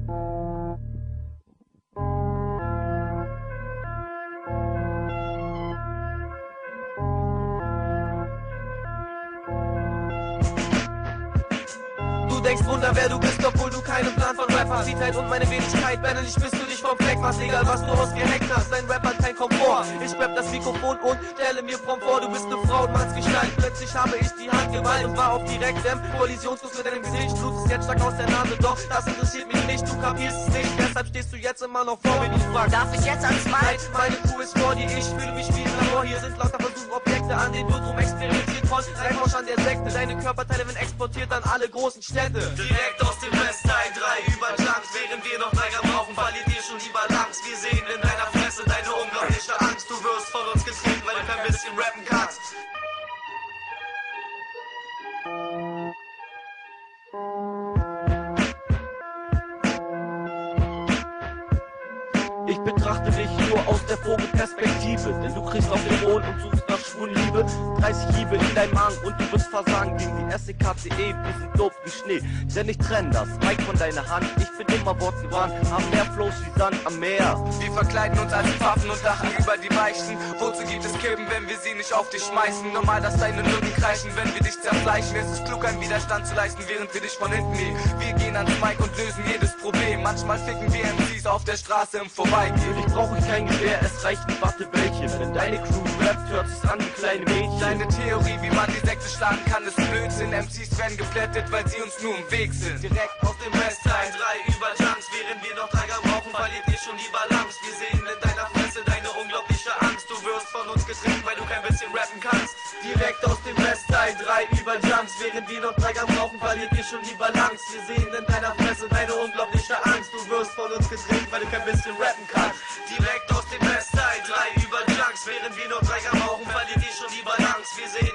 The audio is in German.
Du denkst Wunder, wer du bist, obwohl du keinen Plan von Rap hast. Sieht und meine Wenigkeit, männlich bist du dich vom Fleck machst. Egal was du ausgehackt hast, dein Rap hat kein Komfort. Ich rap das Mikrofon und stelle mir prompt vor, du bist ne Frau und Manns Gestalt. Plötzlich habe ich die Hand gewalt und war auf direktem Kollisionsfluss mit deinem Gesicht. Blut ist jetzt stark aus der Nase, doch das interessiert mich nicht, du kapierst es nicht. Deshalb stehst du jetzt immer noch vor mir, du fragst, darf ich jetzt ans Mic? Meine Crew ist vor dir, ich fühle mich wie im Labor. Hier sind lauter Versuchobjekte, an denen wird rum experimentiert von Reinforsch an der Sekte. Deine Körperteile werden exportiert an alle großen Städte. Direkt aus dem Westteil 3 über Junks, während wir noch 3 Gramm rauchen, verliert ihr schon lieber Langs. Wir sehen in deiner Fresse deine unglaubliche Angst. Du wirst von uns getrieben, weil du kein bisschen rappen kannst. Ich betrachte dich nur aus der Vogelperspektive, denn du kriegst auf den Boden und suchst nach Schwulenliebe. 30 Hiebe in deinem Magen und du wirst versagen gegen die SEKCE. Wir sind dope wie Schnee, denn ich trenn das Mike von deiner Hand. Ich bin immer wortgewandt, haben mehr Flows wie Sand am Meer. Wir verkleiden uns als Pfaffen und lachen über die Weichen. Wozu gibt es Kippen, wenn wir sie nicht auf dich schmeißen? Normal, dass deine Nutten kreischen, wenn wir dich zerfleischen. Es ist klug, einen Widerstand zu leisten, während wir dich von hinten nehmen. Wir gehen ans Mic und lösen jedes Problem. Manchmal ficken wir MCs auf der Straße im Vorbeigehen. Ich brauche kein Gewehr, es reicht ein Wattebällchen. Wenn deine Crew rappt, hört sich's an wie kleine Mädchen. Deine Theorie, wie man die Sekte schlagen kann, ist Blödsinn. MCs werden geplättet, weil sie uns nur im Weg sind. Direkt aus dem Westteil 3 über Junks, während wir noch 3 Gramm rauchen, verliert ihr schon lieber Langs. Wir sehen in deiner Fresse deine unglaubliche Angst. Du wirst von uns getrennt, weil du kein bisschen rappen kannst. Direkt aus dem Westteil 3 über Junks, während wir noch 3 Gramm rauchen, verliert ihr schon lieber Langs. Wir sehen in deiner Fresse deine unglaubliche Angst. Du wirst von uns getrennt, weil du kein bisschen rappen kannst. Direkt aus dem Westteil 3 über Junks, während wir noch 3 Gramm rauchen, verliert ihr schon lieber Langs. Wir sehen